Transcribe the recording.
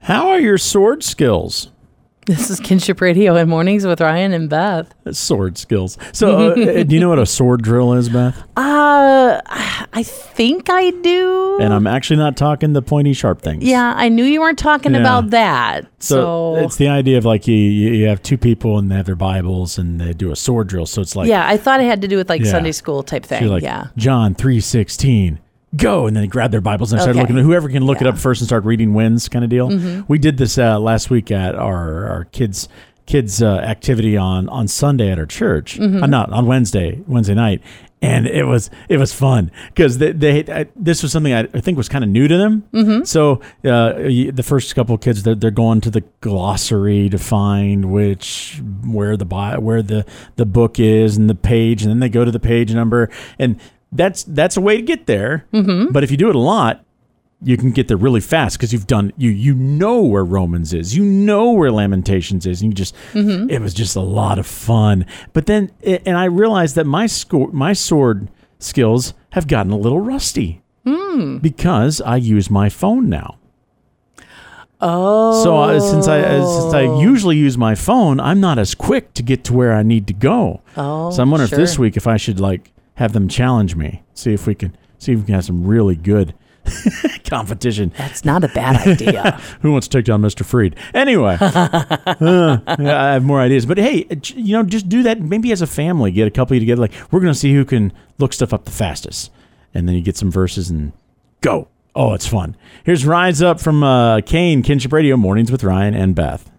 How are your sword skills? This is Kinship Radio and Mornings with Ryan and Beth. Sword skills. So, do you know what a sword drill is, Beth? I think I do. And I'm actually not talking the pointy, sharp things. Yeah, I knew you weren't talking about that. So it's the idea of like you have two people and they have their Bibles and they do a sword drill. So it's like I thought it had to do with Sunday school type thing. So like, John 3:16. Go, and then they grab their Bibles and start looking. Whoever can look it up first and start reading wins, kind of deal. Mm-hmm. We did this last week at our kids activity on Sunday at our church. Mm-hmm. Not on Wednesday night, and it was fun because this was something I think was kind of new to them. Mm-hmm. So the first couple of kids they're going to the glossary to find where the book is and the page, and then they go to the page number and. That's a way to get there. Mm-hmm. But if you do it a lot, you can get there really fast because you've done you know where Romans is, you know where Lamentations is, and you just it was just a lot of fun. But then and I realized that my sword skills have gotten a little rusty because I use my phone now. Oh, so since I usually use my phone, I'm not as quick to get to where I need to go. Oh, so I'm wondering if this week if I should have them challenge me, see if we can have some really good competition. That's not a bad idea. Who wants to take down Mr. Freed? Anyway, I have more ideas. But hey, just do that. Maybe as a family, get a couple of you together. Like, we're going to see who can look stuff up the fastest. And then you get some verses and go. Oh, it's fun. Here's Rise Up from Kane, Kinship Radio, Mornings with Ryan and Beth.